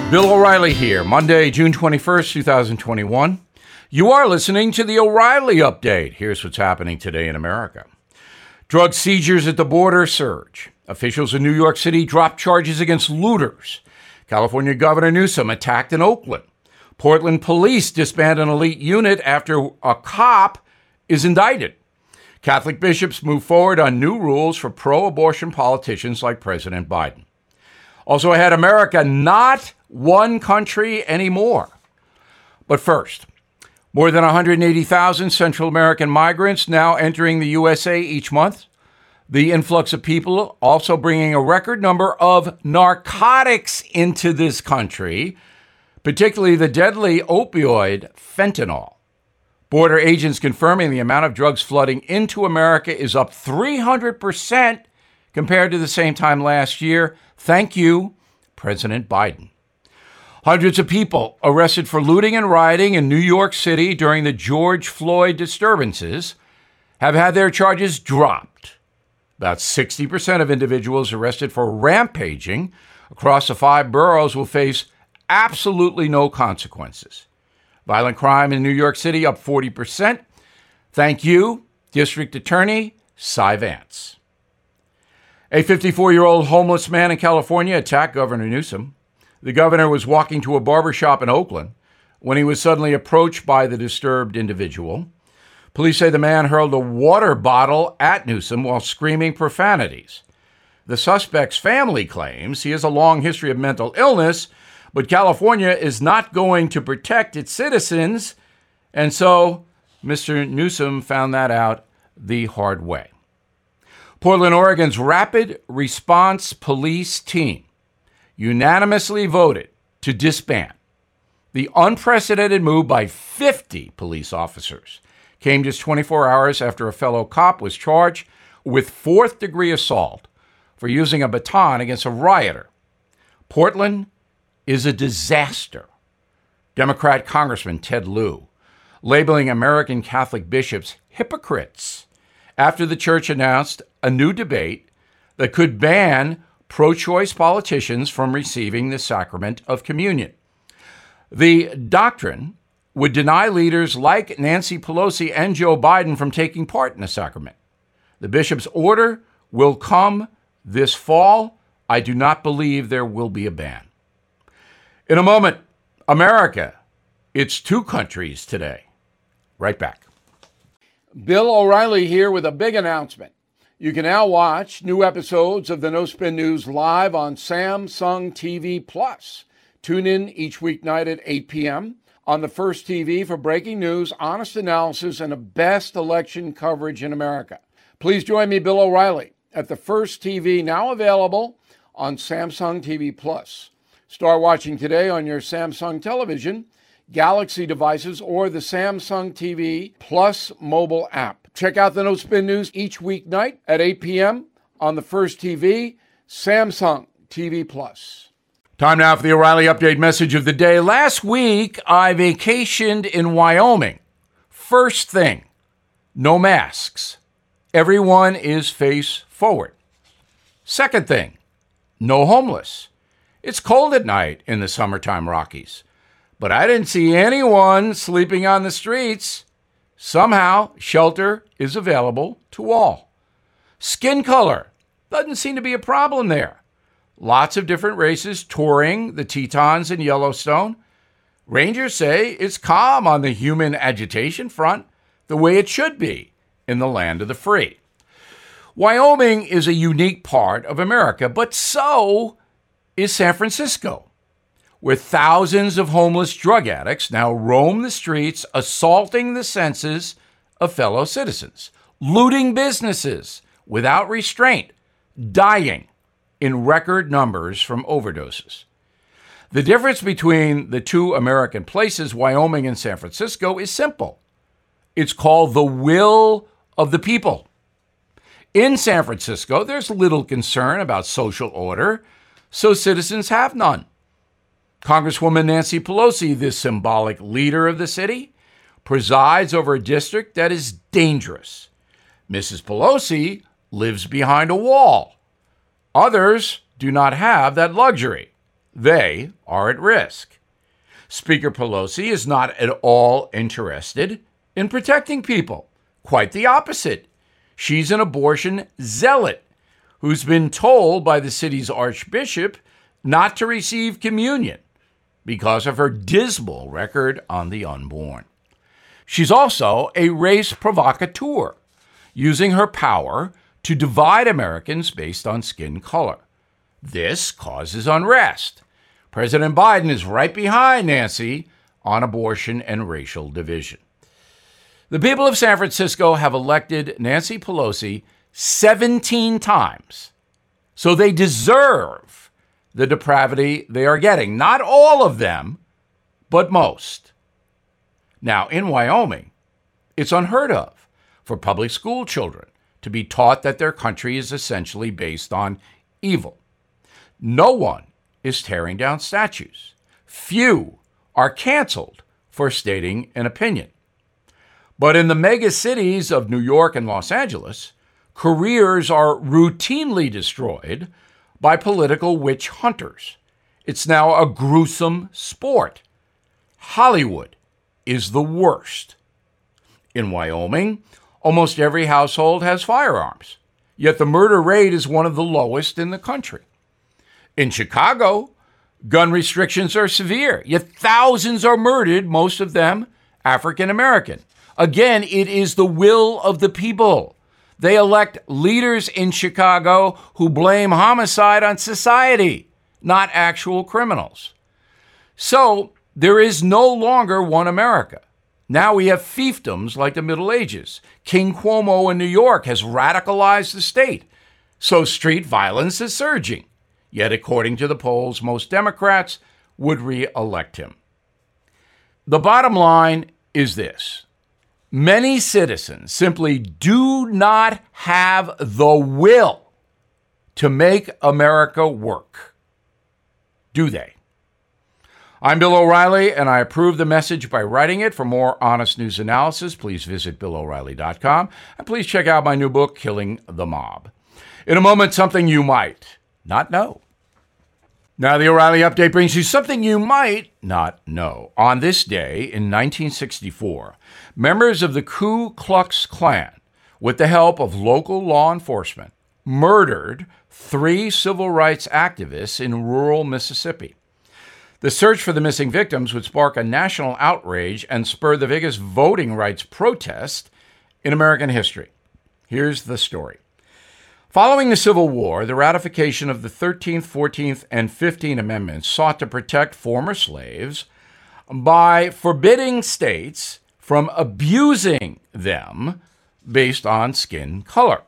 Bill O'Reilly here, Monday, June 21st, 2021. You are listening to the O'Reilly Update. Here's what's happening today in America. Drug seizures at the border surge. Officials in New York City dropped charges against looters. California Governor Newsom attacked in Oakland. Portland police disband an elite unit after a cop is indicted. Catholic bishops move forward on new rules for pro-abortion politicians like President Biden. Also ahead, America, not one country anymore. But first, more than 180,000 Central American migrants now entering the USA each month. The influx of people also bringing a record number of narcotics into this country, particularly the deadly opioid fentanyl. Border agents confirming the amount of drugs flooding into America is up 300% compared to the same time last year. Thank you, President Biden. Hundreds of people arrested for looting and rioting in New York City during the George Floyd disturbances have had their charges dropped. About 60% of individuals arrested for rampaging across the 5 boroughs will face absolutely no consequences. Violent crime in New York City up 40%. Thank you, District Attorney Cy Vance. A 54-year-old homeless man in California attacked Governor Newsom. The governor was walking to a barbershop in Oakland when he was suddenly approached by the disturbed individual. Police say the man hurled a water bottle at Newsom while screaming profanities. The suspect's family claims he has a long history of mental illness, but California is not going to protect its citizens, and so Mr. Newsom found that out the hard way. Portland, Oregon's Rapid Response Police Team unanimously voted to disband. The unprecedented move by 50 police officers came just 24 hours after a fellow cop was charged with 4th-degree assault for using a baton against a rioter. Portland is a disaster. Democrat Congressman Ted Lieu labeling American Catholic bishops hypocrites after the church announced a new debate that could ban pro-choice politicians from receiving the sacrament of communion. The doctrine would deny leaders like Nancy Pelosi and Joe Biden from taking part in the sacrament. The bishop's order will come this fall. I do not believe there will be a ban. In a moment, America, it's 2 countries today. Right back. Bill O'Reilly here with a big announcement. You can now watch new episodes of the No Spin News live on Samsung TV Plus. Tune in each weeknight at 8 p.m. on the First TV for breaking news, honest analysis, and the best election coverage in America. Please join me, Bill O'Reilly, at the First TV, now available on Samsung TV Plus. Start watching today on your Samsung television, Galaxy devices, or the Samsung TV Plus mobile app. Check out the No Spin News each weeknight at 8 p.m. on the First TV, Samsung TV Plus. Time now for the O'Reilly Update message of the day. Last week, I vacationed in Wyoming. First thing, no masks. Everyone is face forward. Second thing, no homeless. It's cold at night in the summertime Rockies, but I didn't see anyone sleeping on the streets. Somehow, shelter is available to all. Skin color doesn't seem to be a problem there. Lots of different races touring the Tetons in Yellowstone. Rangers say it's calm on the human agitation front, the way it should be in the land of the free. Wyoming is a unique part of America, but so is San Francisco, where thousands of homeless drug addicts now roam the streets, assaulting the senses of fellow citizens, looting businesses without restraint, dying in record numbers from overdoses. The difference between the 2 American places, Wyoming and San Francisco, is simple. It's called the will of the people. In San Francisco, there's little concern about social order, so citizens have none. Congresswoman Nancy Pelosi, the symbolic leader of the city, presides over a district that is dangerous. Mrs. Pelosi lives behind a wall. Others do not have that luxury. they are at risk. Speaker Pelosi is not at all interested in protecting people. Quite the opposite. She's an abortion zealot who's been told by the city's archbishop not to receive communion because of her dismal record on the unborn. She's also a race provocateur, using her power to divide Americans based on skin color. This causes unrest. President Biden is right behind Nancy on abortion and racial division. The people of San Francisco have elected Nancy Pelosi 17 times, so they deserve the depravity they are getting. Not all of them, but most. Now, in Wyoming, it's unheard of for public school children to be taught that their country is essentially based on evil. No one is tearing down statues. Few are canceled for stating an opinion. But in the mega cities of New York and Los Angeles, careers are routinely destroyed by political witch hunters. It's now a gruesome sport. Hollywood is the worst. In Wyoming, almost every household has firearms, yet the murder rate is one of the lowest in the country. In Chicago, gun restrictions are severe, yet thousands are murdered, most of them African American. Again, it is the will of the people. They elect leaders in Chicago who blame homicide on society, not actual criminals. So there is no longer one America. Now we have fiefdoms like the Middle Ages. King Cuomo in New York has radicalized the state, so street violence is surging. Yet, according to the polls, most Democrats would re-elect him. The bottom line is this. Many citizens simply do not have the will to make America work. Do they? I'm Bill O'Reilly, and I approve the message by writing it. For more honest news analysis, please visit BillO'Reilly.com, and please check out my new book, Killing the Mob. In a moment, something you might not know. Now, the O'Reilly Update brings you something you might not know. On this day in 1964, members of the Ku Klux Klan, with the help of local law enforcement, murdered 3 civil rights activists in rural Mississippi. The search for the missing victims would spark a national outrage and spur the biggest voting rights protest in American history. Here's the story. Following the Civil War, the ratification of the 13th, 14th, and 15th Amendments sought to protect former slaves by forbidding states from abusing them based on skin color.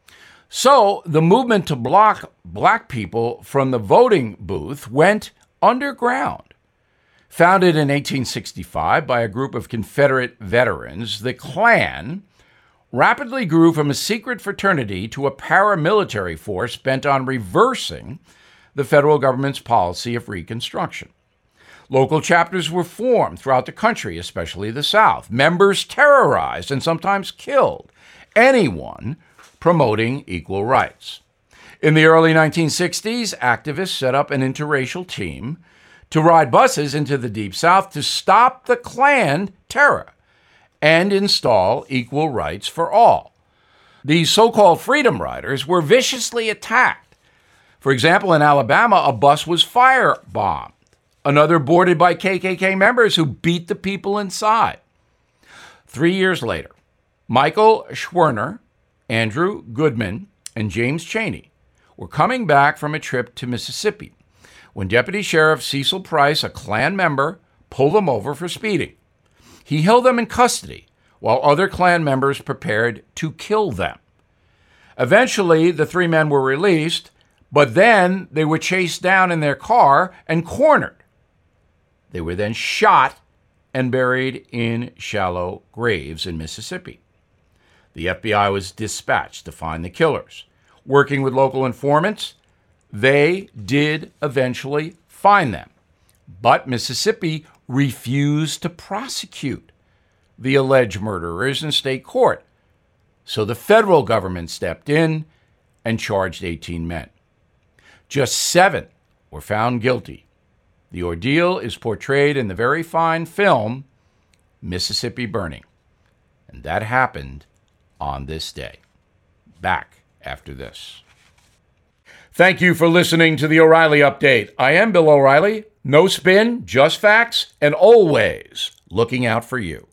So the movement to block black people from the voting booth went underground. Founded in 1865 by a group of Confederate veterans, the Klan rapidly grew from a secret fraternity to a paramilitary force bent on reversing the federal government's policy of Reconstruction. Local chapters were formed throughout the country, especially the South. Members terrorized and sometimes killed anyone promoting equal rights. In the early 1960s, activists set up an interracial team to ride buses into the Deep South to stop the Klan terror and install equal rights for all. These so-called Freedom Riders were viciously attacked. For example, in Alabama, a bus was firebombed, another boarded by KKK members who beat the people inside. 3 years later, Michael Schwerner, Andrew Goodman, and James Chaney were coming back from a trip to Mississippi when Deputy Sheriff Cecil Price, a Klan member, pulled them over for speeding. He held them in custody while other Klan members prepared to kill them. Eventually, the 3 men were released, but then they were chased down in their car and cornered. They were then shot and buried in shallow graves in Mississippi. The FBI was dispatched to find the killers. Working with local informants, they did eventually find them. But Mississippi refused to prosecute the alleged murderers in state court. So the federal government stepped in and charged 18 men. Just 7 were found guilty The ordeal is portrayed in the very fine film Mississippi Burning. And that happened on this day. Back after this. Thank you for listening to the O'Reilly Update. I am Bill O'Reilly. No spin, just facts, and always looking out for you.